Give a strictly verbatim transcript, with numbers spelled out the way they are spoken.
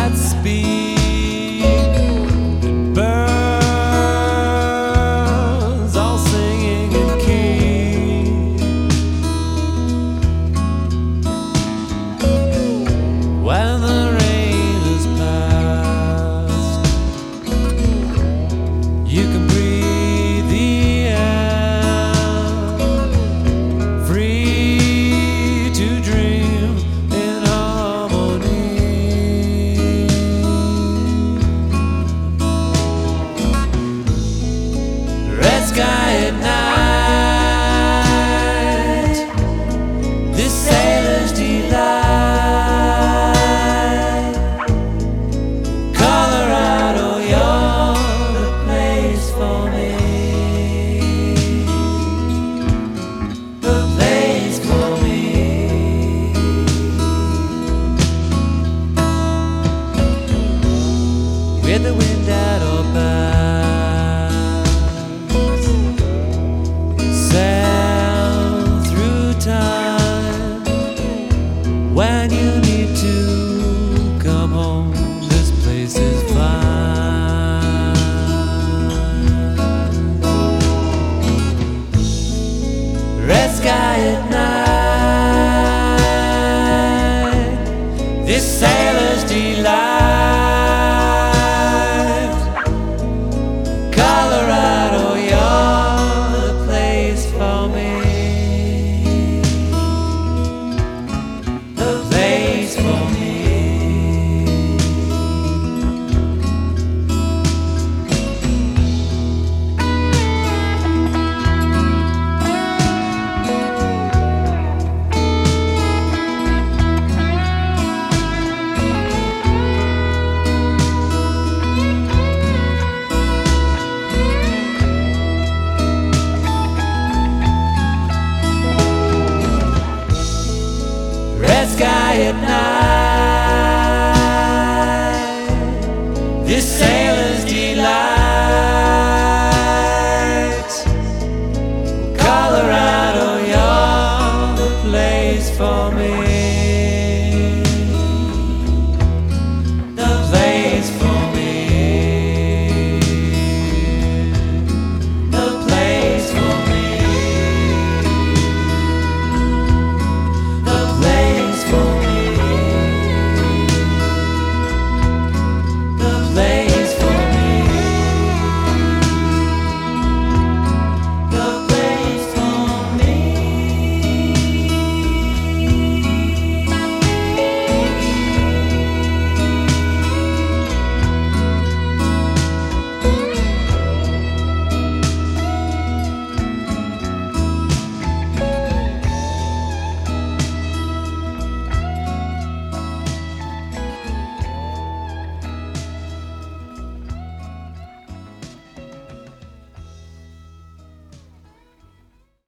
at speed. Birds all singing in key. When the rain is past, you can breathe the air, free to dream in harmony. Red sky at night, this sailor's delight. Colorado, you're the place for me, the place for me. With the wind